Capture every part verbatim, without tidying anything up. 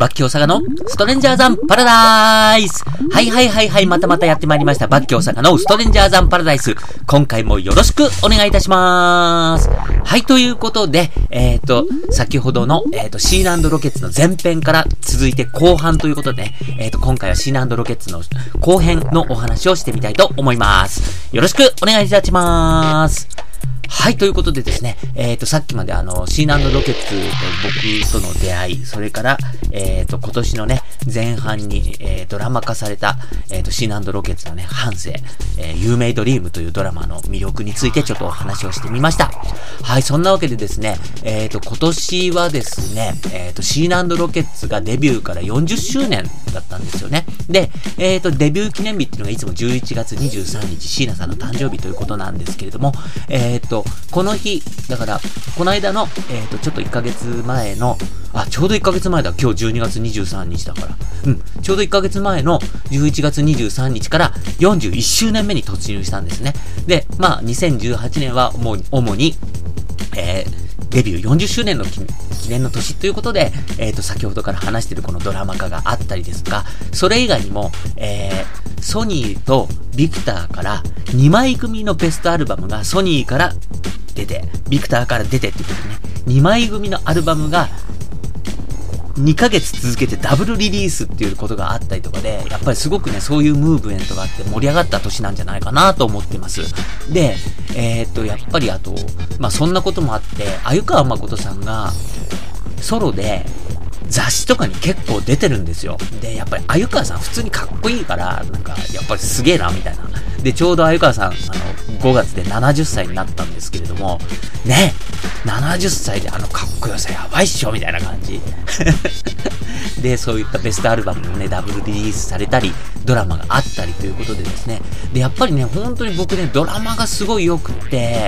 バッキー大阪のストレンジャーザンパラダイス。はいはいはいはい、またまたやってまいりました。バッキー大阪のストレンジャーザンパラダイス。今回もよろしくお願いいたします。はい、ということで、えっと、先ほどの、えっと、シーナ&ロケッツの前編から続いて後半ということで、えっと、今回はシーナ&ロケッツの後編のお話をしてみたいと思います。よろしくお願いいたします。はい、ということでですね、えっと、さっきまであの、シーナ&ロケッツと僕との出会い、それから、えっと、今年のね、前半に、えー、ドラマ化された、えっと、シーナ&ロケッツのね、半生、えー、You May Dream というドラマの魅力についてちょっとお話をしてみました。はい、そんなわけでですね、えっと、今年はですね、えっと、シーナ&ロケッツがデビューからよんじゅっしゅうねんだったんですよね。で、えっと、デビュー記念日っていうのがいつもじゅういちがつにじゅうさんにち、シーナさんの誕生日ということなんですけれども、えっと、この日、だから、この間の、えっと、ちょっといっかげつまえの、あ、ちょうどいっかげつまえだ。今日じゅうにがつにじゅうさんにちだから。うん。ちょうどいっかげつまえのじゅういちがつにじゅうさんにちからよんじゅういっしゅうねんめに突入したんですね。で、まあ、にせんじゅうはちねんはもう、主に、えー、デビューよんじゅっしゅうねんの記念の年ということで、えっと、先ほどから話しているこのドラマ化があったりですが、それ以外にも、えー、ソニーとビクターからにまい組のベストアルバムがソニーから出て、ビクターから出てっていうことでね、にまい組のアルバムがにかげつ続けてダブルリリースっていうことがあったりとかで、やっぱりすごくね、そういうムーブメントがあって盛り上がった年なんじゃないかなと思ってます。で、えー、っと、やっぱりあと、まあ、そんなこともあって、鮎川誠さんがソロで雑誌とかに結構出てるんですよ。で、やっぱり鮎川さん普通にかっこいいから、なんか、やっぱりすげえな、みたいな。で、ちょうど鮎川さん、あの、ごがつでななじゅっさいになったんですけれども、ね、ななじゅっさいであのかっこよさやばいっしょみたいな感じで、そういったベストアルバムもね、ダブルリリースされたり、ドラマがあったりということでですね。で、やっぱりね、本当に僕ね、ドラマがすごい良くって、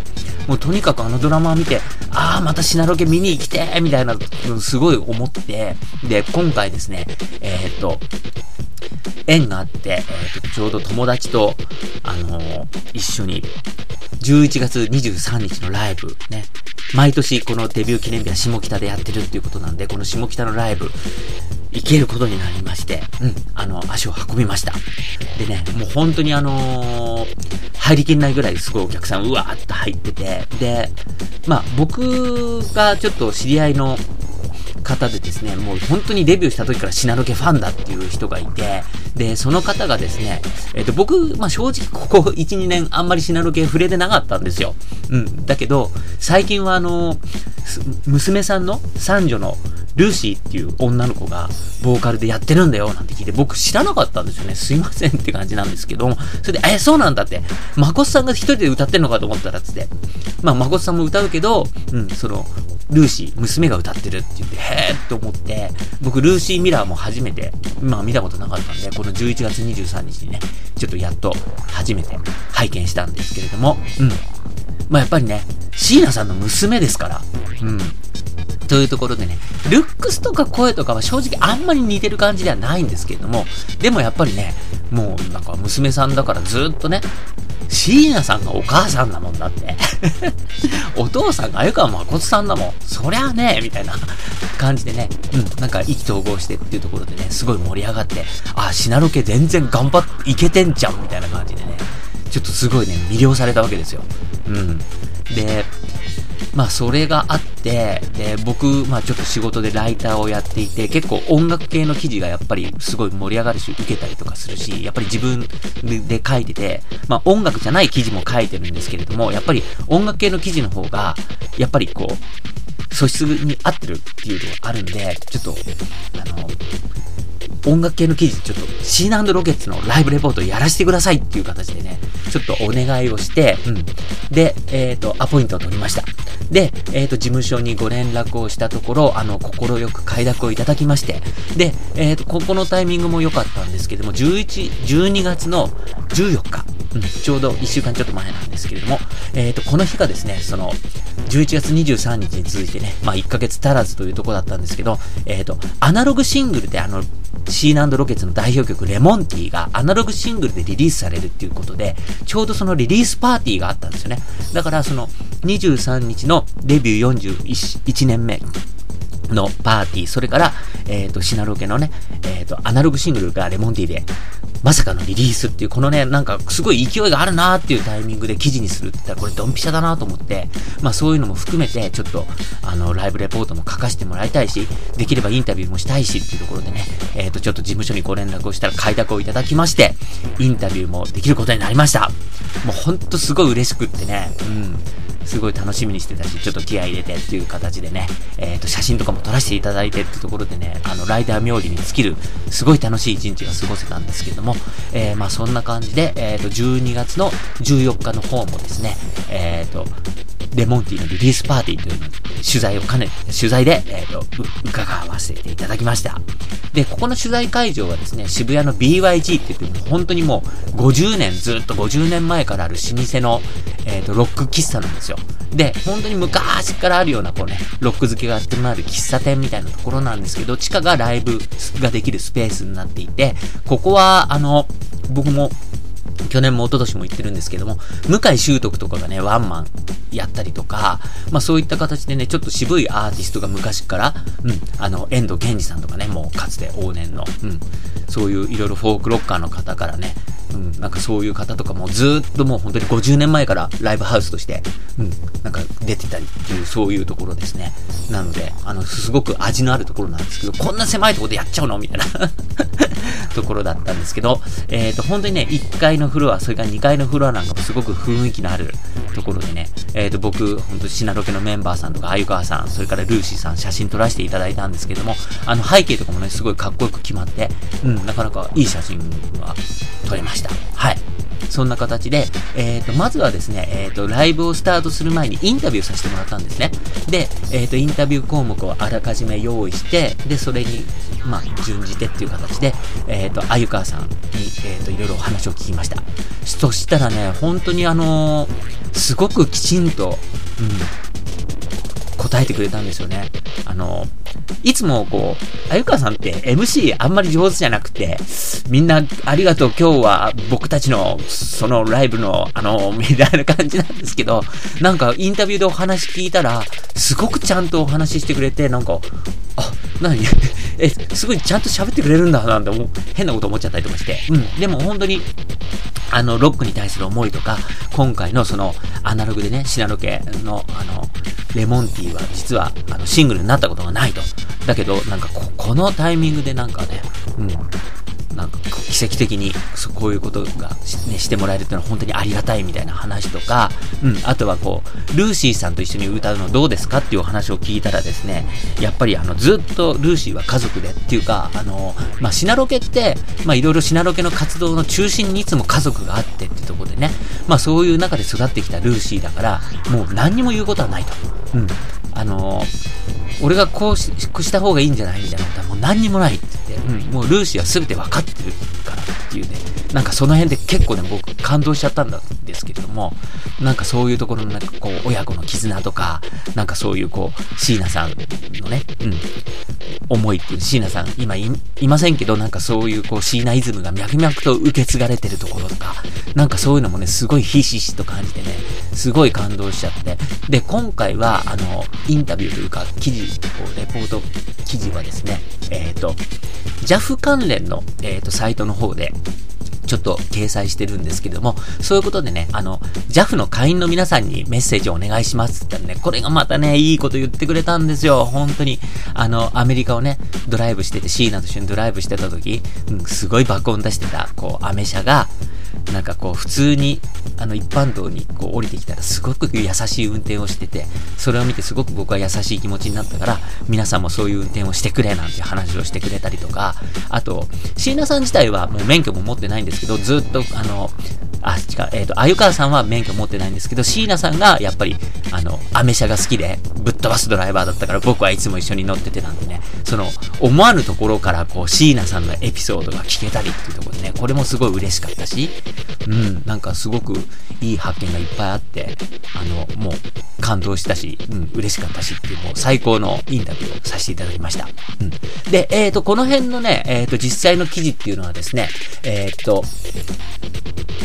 もうとにかくあのドラマを見て、あーまたシナロケ見に行きてーみたいなのすごい思って、で、今回ですね、えーっと、縁があって、えー、とちょうど友達と、あのー、一緒にじゅういちがつにじゅうさんにちのライブね、毎年このデビュー記念日は下北でやってるっていうことなんで、この下北のライブ行けることになりまして、うん、あの足を運びました。でね、もう本当にあのー、入りきんないぐらいすごいお客さんうわーっと入ってて、で、まあ僕がちょっと知り合いの方でですね、もう本当にデビューした時からシナロケファンだっていう人がいて、で、その方がですね、えっと、僕、まあ、正直ここいち、にねんあんまりシナロケ触れてなかったんですよ。うん。だけど、最近はあの、娘さんの三女のルーシーっていう女の子がボーカルでやってるんだよなんて聞いて、僕知らなかったんですよね。すいませんって感じなんですけども、それで、え、そうなんだって、まこさんが一人で歌ってんのかと思ったらつって、まあ、まこさんも歌うけど、うん、その、ルーシー、娘が歌ってるって言って、へーって思って、僕、ルーシーミラーも初めて、まあ見たことなかったんで、このじゅういちがつにじゅうさんにちにね、ちょっとやっと初めて拝見したんですけれども、うん。まあやっぱりね、椎名さんの娘ですから、うん。というところでね、ルックスとか声とかは正直あんまり似てる感じではないんですけれども、でもやっぱりね、もうなんか娘さんだからずっとね、椎名さんがお母さんだもんだってお父さんが鮎川誠さんだもん、そりゃあねみたいな感じでね、うん、なんか意気投合してっていうところでね、すごい盛り上がって、あ、シナロケ全然頑張っていけてんじゃんみたいな感じでね、ちょっとすごいね魅了されたわけですよ。うんで、まあそれがあって、で、僕、まあちょっと仕事でライターをやっていて、結構音楽系の記事がやっぱりすごい盛り上がるし、受けたりとかするし、やっぱり自分で書いてて、まあ音楽じゃない記事も書いてるんですけれども、やっぱり音楽系の記事の方が、やっぱりこう、素質に合ってるっていうのがあるんで、ちょっと、あの、音楽系の記事ちょっとシーナ&ロケッツのライブレポートをやらせてくださいっていう形でね、ちょっとお願いをして、うん。で、えっと、アポイントを取りました。で、えっと、事務所にご連絡をしたところ、あの、心よく快諾をいただきまして、で、えっと、ここのタイミングも良かったんですけども、じゅういち、じゅうにがつのじゅうよっか、うん、ちょうどいっしゅうかんちょっと前なんですけれども、えっと、この日がですね、その、じゅういちがつにじゅうさんにちに続いてね、まあ、いっかげつ足らずというところだったんですけど、えっと、アナログシングルであの、シーナ&ロケッツの代表曲レモンティーがアナログシングルでリリースされるっていうことで、ちょうどそのリリースパーティーがあったんですよね。だからそのにじゅうさんにちのデビューよんじゅういちねんめのパーティー、それから、えっと、シナロケのね、えっと、アナログシングルがレモンティーで、まさかのリリースっていう、このね、なんかすごい勢いがあるなーっていうタイミングで記事にするって言ったら、これドンピシャだなと思って、まあそういうのも含めて、ちょっと、あの、ライブレポートも書かせてもらいたいし、できればインタビューもしたいしっていうところでね、えっと、ちょっと事務所にご連絡をしたら快諾をいただきまして、インタビューもできることになりました。もうほんとすごい嬉しくってね、うん。すごい楽しみにしてたし、ちょっと気合い入れてっていう形でね、えっと、写真とかも撮らせていただいてっていうところでね、あの、ライダー冥利に尽きる、すごい楽しい一日が過ごせたんですけども、えー、まあそんな感じで、えっと、じゅうにがつのじゅうよっかの方もですね、えっと、レモンティーのリリースパーティーという取材を兼ね、取材で、えっと、伺わせていただきました。で、ここの取材会場はですね、渋谷の ビーワイジー って言って、本当にもうごじゅうねん、ずっとごじゅうねんまえからある老舗の、えっと、ロック喫茶なんですよ。で、本当に昔からあるようなこうね、ロック好きがやってもらえる喫茶店みたいなところなんですけど、地下がライブができるスペースになっていて、ここは、あの、僕も、去年も一昨年も言ってるんですけども、向井秀徳とかがね、ワンマンやったりとか、まあそういった形でね、ちょっと渋いアーティストが昔から、うん、あの、遠藤健二さんとかね、もうかつて往年の、うん、そういういろいろフォークロッカーの方からね、うん、なんかそういう方とかもずーっともう本当にごじゅうねんまえからライブハウスとして、うん、なんか出てたりっていう、そういうところですね。なので、あの、すごく味のあるところなんですけど、こんな狭いところでやっちゃうのみたいなところだったんですけど、えっと、本当にね、いっかいのフロア、それからにかいのフロアなんかもすごく雰囲気のあるところでね、えっと、僕、本当にシナロケのメンバーさんとか、あゆかわさん、それからルーシーさん、写真撮らせていただいたんですけども、あの、背景とかもね、すごいかっこよく決まって、うん、なかなかいい写真が撮れました。はい。そんな形で、えっと、まずはですね、えっと、ライブをスタートする前にインタビューさせてもらったんですね。で、えっと、インタビュー項目をあらかじめ用意して、で、それに、まあ、準じてっていう形で、えっと、あゆかわさんに、えっと、いろいろお話を聞きました。そしたらね、本当にあのー、すごくきちんと、うん、答えてくれたんですよね。あのー、いつもこう、あゆかわさんって エムシー あんまり上手じゃなくて、みんなありがとう今日は僕たちのそのライブのあの、みたいな感じなんですけど、なんかインタビューでお話聞いたら、すごくちゃんとお話ししてくれて、なんか、あ、なにえ、すごいちゃんと喋ってくれるんだなんて思う、変なこと思っちゃったりとかして、うん、でも本当に、あの、ロックに対する思いとか、今回のその、アナログでね、シナロケの、あの、レモンティーは実は、あの、シングルになったことがないと。だけど、なんかこ、このタイミングでなんかね、うん、なんか奇跡的にそこういうことがし、ね、してもらえるっていうのは本当にありがたいみたいな話とか、うん、あとはこうルーシーさんと一緒に歌うのどうですかっていうお話を聞いたらですね、やっぱりあのずっとルーシーは家族でっていうか、あのまあシナロケってまあいろいろシナロケの活動の中心にいつも家族があってっていうところでね、まあそういう中で育ってきたルーシーだからもう何にも言うことはないと、うん、あの俺がこう し, こうした方がいいんじゃないみたいなことはもう何にもないって言って、うん、もうルーシーは全て分かってるからっていうね、なんかその辺で結構ね僕感動しちゃったんですけれども、なんかそういうところのなんかこう親子の絆とか、なんかそういうこう椎名さんのね、うん、思いっていう椎名さん今 い, いませんけど、なんかそういうこう椎名イズムが脈々と受け継がれてるところとか、なんかそういうのもねすごいひしひしと感じてね、すごい感動しちゃって、で今回はあのインタビューというか記事こうレポート記事はですね、えっと ジャフ 関連の、えー、とサイトの方でちょっと掲載してるんですけども、そういうことでね、あの ジャフ の会員の皆さんにメッセージをお願いしますって言ったらね、これがまたねいいこと言ってくれたんですよ。本当にあのアメリカをねドライブしてて、シーナと一緒にドライブしてた時、うん、すごい爆音出してたこうアメ車がなんかこう普通にあの一般道にこう降りてきたらすごく優しい運転をしてて、それを見てすごく僕は優しい気持ちになったから、皆さんもそういう運転をしてくれなんていう話をしてくれたりとか、あと椎名さん自体はもう免許も持ってないんですけど、ずっとあのあ違うえっ、ー、とあゆかわさんは免許持ってないんですけど、椎名さんがやっぱりあのアメ車が好きでぶっ飛ばすドライバーだったから、僕はいつも一緒に乗っててなんでね、その思わぬところからこう椎名さんのエピソードが聞けたりっていうところでね、これもすごい嬉しかったし、うん、なんかすごくいい発見がいっぱいあって、あのもう感動したし、うん、嬉しかったしっていう、もう最高のインタビューをさせていただきました。うん、で、えっとこの辺のね、えっと実際の記事っていうのはですね、えっと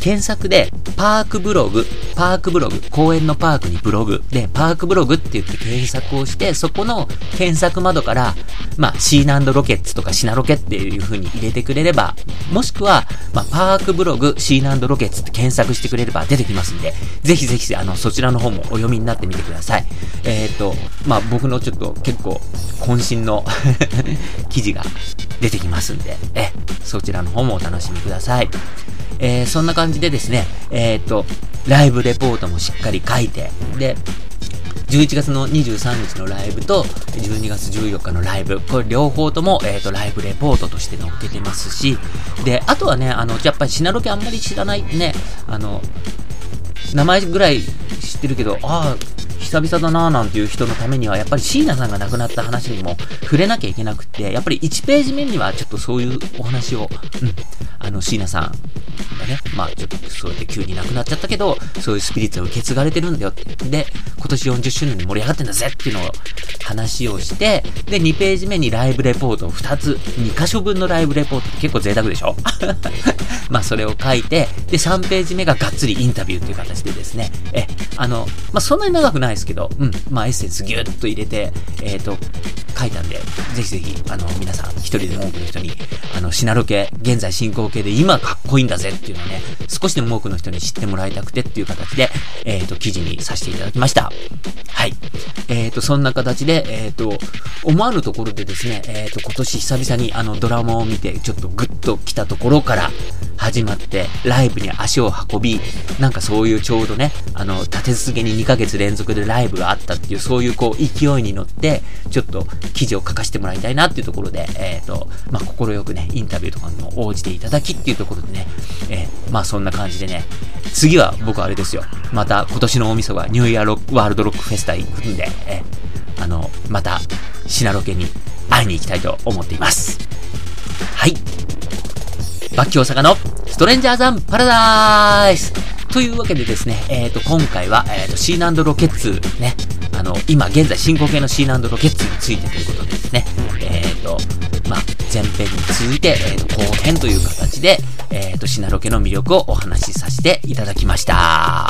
検索で、パークブログ、パークブログ、公園のパークにブログで、パークブログって言って検索をして、そこの検索窓から、まあ、シーナンドロケッツとかシナロケっていう風に入れてくれれば、もしくは、まあ、パークブログ、シーナンドロケッツって検索してくれれば出てきますんで、ぜひぜひ、あの、そちらの方もお読みになってみてください。えっと、まあ、僕のちょっと結構、渾身の記事が出てきますんで、え、そちらの方もお楽しみください。えー、そんな感じでですね、えっと、ライブレポートもしっかり書いて、で、じゅういちがつのにじゅうさんにちのライブと、じゅうにがつじゅうよっかのライブ、これ両方とも、えっと、ライブレポートとして載っけてますし、で、あとはね、あの、やっぱりシナロケあんまり知らないね、あの、名前ぐらい知ってるけど、ああ、久々だなーなんていう人のためには、やっぱり椎名さんが亡くなった話にも触れなきゃいけなくて、やっぱりいちページ目にはちょっとそういうお話を、うん、あの、椎名さんがね、まあちょっとそうやって急に亡くなっちゃったけど、そういうスピリッツを受け継がれてるんだよって。で、今年よんじゅっしゅうねんで盛り上がってんだぜっていうのを話をして、で、にページ目にライブレポートをふたつ、にかしょぶんのライブレポートって結構贅沢でしょまあそれを書いて、で、さんページ目ががっつりインタビューっていう形でですね、え、あの、まあそんなに長くないですけど、うん、まあエッセンスギュッと入れて、えっと、書いたんで、ぜひぜひ、あの、皆さん、一人でも多くの人に、あの、シナロケ、現在進行形で今かっこいいんだぜっていうのをね、少しでも多くの人に知ってもらいたくてっていう形で、えっと、記事にさせていただきました。はい。えっと、そんな形で、えっと、思わぬところでですね、えっと、今年久々にあの、ドラマを見て、ちょっとグッと来たところから始まって、ライブに足を運び、なんかそういうちょうどね、あの、立て続けににかげつ連続でライブがあったっていう、そういうこう、勢いに乗って、ちょっと記事を書かせてもらいたいなっていうところで、えっと、まあ、心よくね、インタビューとかにも応じていただきっていうところでね、えー、まあ、そんな感じでね、次は僕あれですよ。また今年の大晦日はニューイヤーロックワールドロックフェスタ行くんで、えー、あの、また、シナロケに会いに行きたいと思っています。はい。バッキー大阪のストレンジャーザンパラダイスというわけでですね、えっと、今回は、えっと、シーナンドロケッツね、あの、今現在進行形のシーナンドロケッツについてということでですね、えっと、まあ、前編に続いて、えっと、後編という形で、えっと、シナロケの魅力をお話しさせていただきました。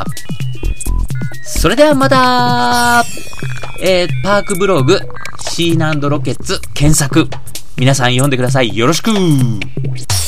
それではまた、えー、パークブログ、シーナンドロケッツ検索。皆さん読んでください。よろしく。